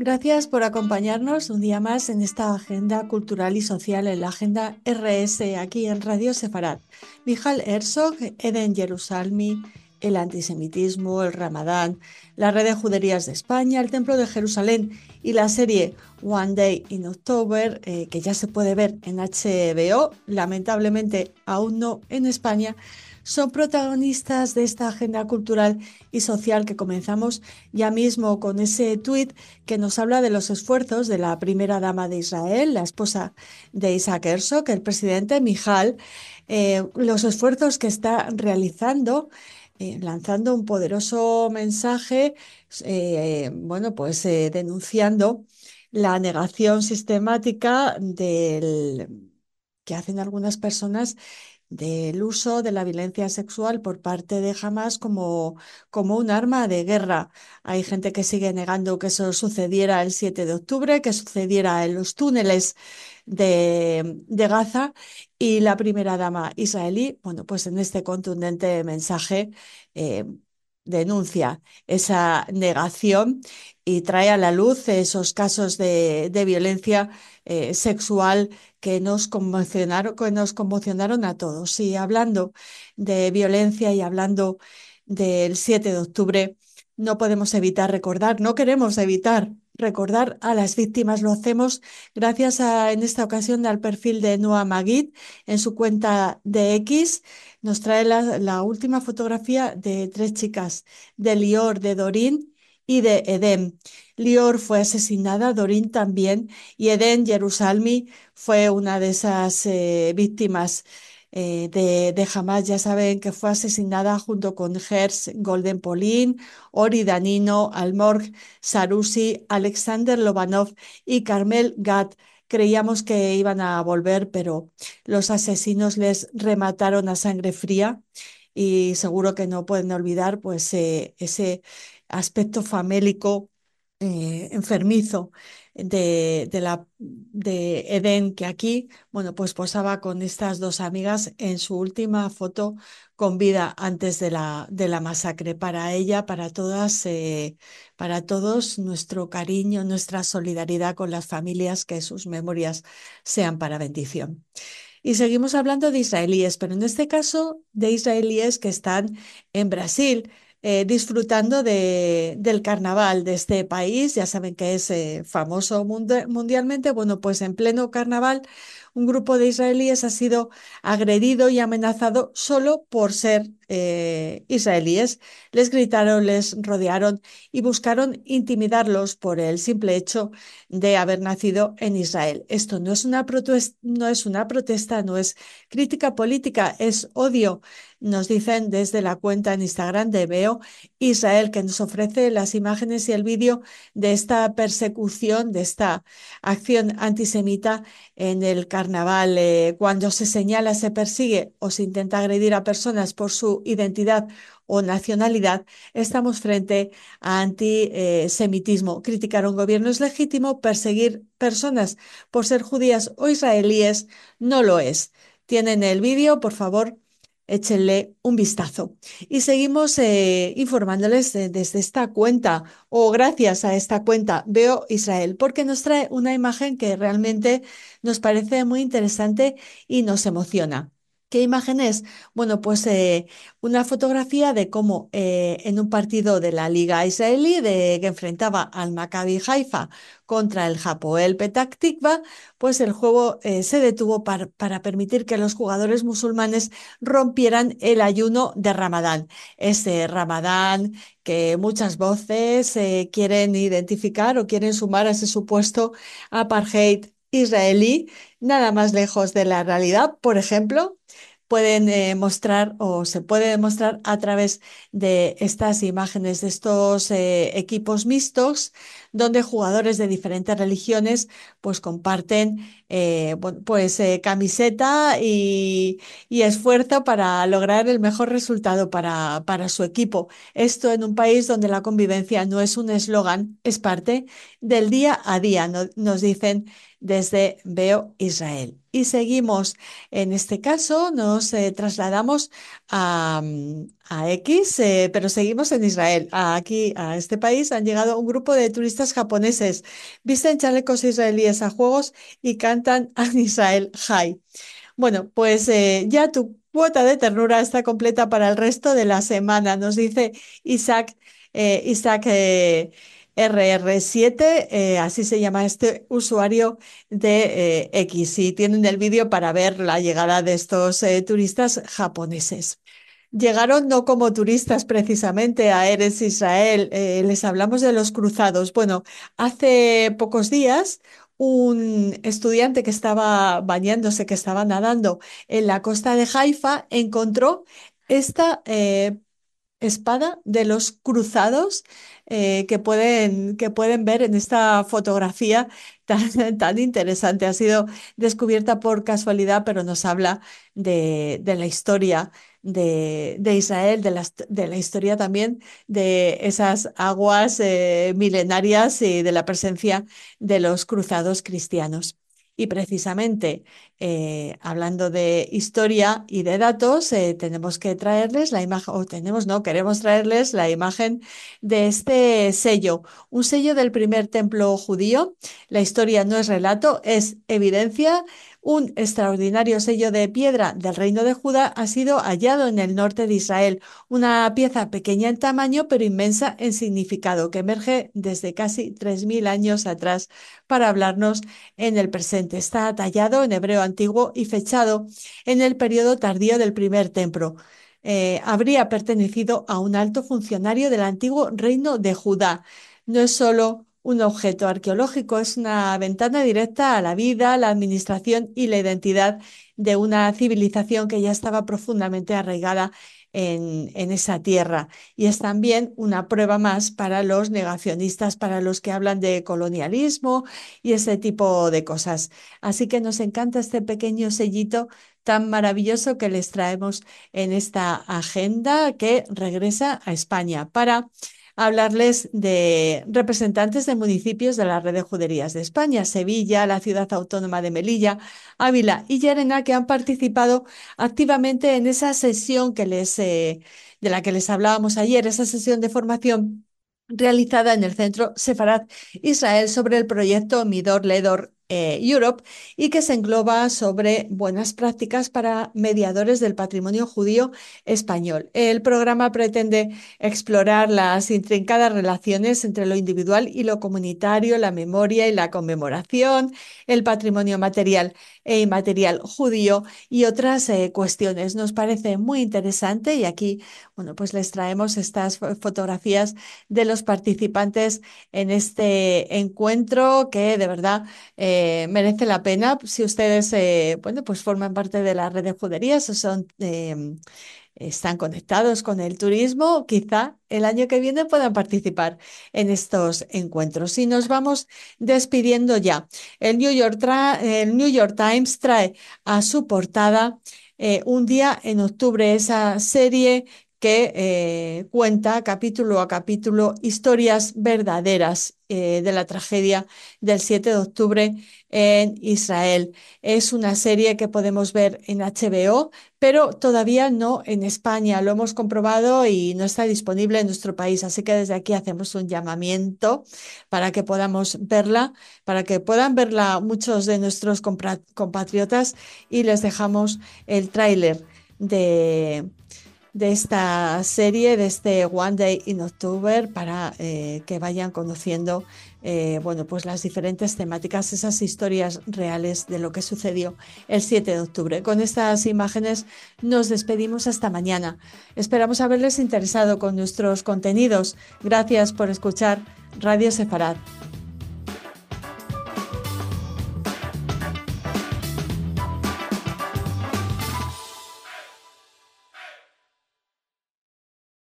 Gracias por acompañarnos un día más en esta agenda cultural y social, en la agenda RS aquí en Radio Sefarad. Michal Herzog, Eden Jerusalmi, el antisemitismo, el Ramadán, la red de juderías de España, el Templo de Jerusalén y la serie One Day in October, que ya se puede ver en HBO, lamentablemente aún no en España, son protagonistas de esta agenda cultural y social que comenzamos ya mismo con ese tuit que nos habla de los esfuerzos de la primera dama de Israel, la esposa de Isaac Herzog, el presidente Mijal, los esfuerzos que está realizando, lanzando un poderoso mensaje, denunciando la negación sistemática que hacen algunas personas del uso de la violencia sexual por parte de Hamas como un arma de guerra. Hay gente que sigue negando que eso sucediera el 7 de octubre, que sucediera en los túneles de Gaza, y la primera dama israelí, bueno, pues en este contundente mensaje eh, denuncia esa negación y trae a la luz esos casos de violencia sexual que nos conmocionaron a todos. Y hablando de violencia y hablando del 7 de octubre, no podemos evitar recordar, no queremos evitar recordar a las víctimas. Lo hacemos gracias en esta ocasión, al perfil de Noa Magid en su cuenta de X. Nos trae la última fotografía de tres chicas, de Lior, de Dorín y de Edem. Lior fue asesinada, Dorín también, y Eden Jerusalmi fue una de esas víctimas de Hamas. Ya saben que fue asesinada junto con Gers Golden Polin, Ori Danino, Almorg Sarusi, Alexander Lobanov y Carmel Gat. Creíamos que iban a volver, pero los asesinos les remataron a sangre fría y seguro que no pueden olvidar pues ese aspecto famélico enfermizo de Eden, que aquí, bueno, pues posaba con estas dos amigas en su última foto con vida antes de la masacre. Para ella, para todos, nuestro cariño, nuestra solidaridad con las familias, que sus memorias sean para bendición. Y seguimos hablando de israelíes, pero en este caso de israelíes que están en Brasil, disfrutando del carnaval de este país. Ya saben que es famoso mundialmente. Bueno, pues en pleno carnaval, un grupo de israelíes ha sido agredido y amenazado solo por ser israelíes. Les gritaron, les rodearon y buscaron intimidarlos por el simple hecho de haber nacido en Israel. Esto no es una protesta, no es crítica política, es odio. Nos dicen desde la cuenta en Instagram de Veo Israel, que nos ofrece las imágenes y el vídeo de esta persecución, de esta acción antisemita en el carnaval. Cuando se señala, se persigue o se intenta agredir a personas por su identidad o nacionalidad, estamos frente a antisemitismo. Criticar a un gobierno es legítimo, perseguir personas por ser judías o israelíes no lo es. Tienen el vídeo, por favor, échenle un vistazo. Y seguimos informándoles desde esta cuenta, o gracias a esta cuenta, Veo Israel, porque nos trae una imagen que realmente nos parece muy interesante y nos emociona. ¿Qué imagen es? Bueno, pues una fotografía de cómo en un partido de la Liga Israelí que enfrentaba al Maccabi Haifa contra el Hapoel Petah Tikva, pues el juego se detuvo para permitir que los jugadores musulmanes rompieran el ayuno de Ramadán. Ese Ramadán que muchas voces quieren identificar o quieren sumar a ese supuesto apartheid israelí, nada más lejos de la realidad. Por ejemplo, pueden mostrar o se puede demostrar a través de estas imágenes de estos equipos mixtos donde jugadores de diferentes religiones pues comparten camiseta y esfuerzo para lograr el mejor resultado para su equipo. Esto en un país donde la convivencia no es un eslogan, es parte del día a día, nos dicen desde Veo Israel. Y seguimos, en este caso nos trasladamos a X, pero seguimos en Israel. Aquí, a este país, han llegado un grupo de turistas turistas japoneses visten chalecos israelíes a juegos y cantan An Israel High. Bueno, pues ya tu cuota de ternura está completa para el resto de la semana, nos dice Isaac, Isaac RR7, así se llama este usuario de X. Y tienen el vídeo para ver la llegada de estos turistas japoneses. Llegaron no como turistas precisamente a Eretz Israel, les hablamos de los cruzados. Bueno, hace pocos días un estudiante que estaba bañándose, que estaba nadando en la costa de Haifa, encontró esta espada de los cruzados que pueden ver en esta fotografía tan interesante. Ha sido descubierta por casualidad, pero nos habla de la historia de Israel, de la historia también de esas aguas milenarias y de la presencia de los cruzados cristianos. Y precisamente hablando de historia y de datos, tenemos que traerles la imagen, o tenemos, no, queremos traerles la imagen de este sello, un sello del primer templo judío. La historia no es relato, es evidencia. Un extraordinario sello de piedra del reino de Judá ha sido hallado en el norte de Israel, una pieza pequeña en tamaño pero inmensa en significado, que emerge desde casi 3000 años atrás para hablarnos en el presente. Está tallado en hebreo antiguo y fechado en el periodo tardío del primer templo. Habría pertenecido a un alto funcionario del antiguo reino de Judá. No es solo un objeto arqueológico, es una ventana directa a la vida, la administración y la identidad de una civilización que ya estaba profundamente arraigada en esa tierra. Y es también una prueba más para los negacionistas, para los que hablan de colonialismo y ese tipo de cosas. Así que nos encanta este pequeño sellito tan maravilloso que les traemos en esta agenda que regresa a España para hablarles de representantes de municipios de la red de juderías de España, Sevilla, la ciudad autónoma de Melilla, Ávila y Llerena, que han participado activamente en esa sesión de la que les hablábamos ayer, esa sesión de formación realizada en el Centro Sefarad Israel sobre el proyecto Midor Ledor Europe y que se engloba sobre buenas prácticas para mediadores del patrimonio judío español. El programa pretende explorar las intrincadas relaciones entre lo individual y lo comunitario, la memoria y la conmemoración, el patrimonio material e inmaterial judío y otras cuestiones. Nos parece muy interesante y aquí, bueno, pues les traemos estas fotografías de los participantes en este encuentro que de verdad merece la pena. Si ustedes, bueno, pues forman parte de la red de juderías o están conectados con el turismo, quizá el año que viene puedan participar en estos encuentros. Y nos vamos despidiendo ya. El New York Times trae a su portada Un día en octubre, esa serie que cuenta capítulo a capítulo historias verdaderas de la tragedia del 7 de octubre en Israel. Es una serie que podemos ver en HBO, pero todavía no en España. Lo hemos comprobado y no está disponible en nuestro país. Así que desde aquí hacemos un llamamiento para que podamos verla, para que puedan verla muchos de nuestros compatriotas y les dejamos el tráiler de esta serie, de este One Day in October, para que vayan conociendo bueno, pues las diferentes temáticas, esas historias reales de lo que sucedió el 7 de octubre. Con estas imágenes nos despedimos hasta mañana. Esperamos haberles interesado con nuestros contenidos. Gracias por escuchar Radio Sefarad.